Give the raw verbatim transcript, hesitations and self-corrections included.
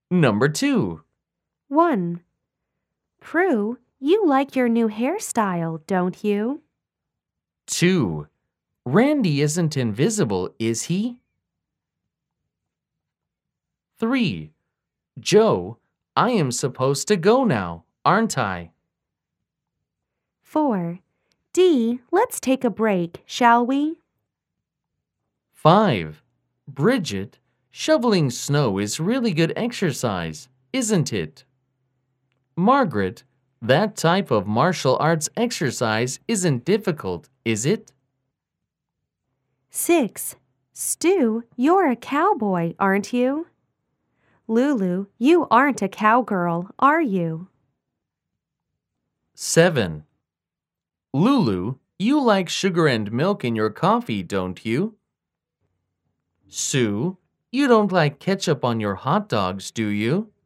Number two. one. Prue, you like your new hairstyle, don't you? two. Randy isn't invisible, is he? three. Joe, I am supposed to go now, aren't I? four. Dee, let's take a break, shall we? five. Bridget, shoveling snow is really good exercise, isn't it? Margaret, that type of martial arts exercise isn't difficult, is it? six. Stu, you're a cowboy, aren't you? Lulu, you aren't a cowgirl, are you? seven. Lulu, you like sugar and milk in your coffee, don't you? Sue, you don't like ketchup on your hot dogs, do you?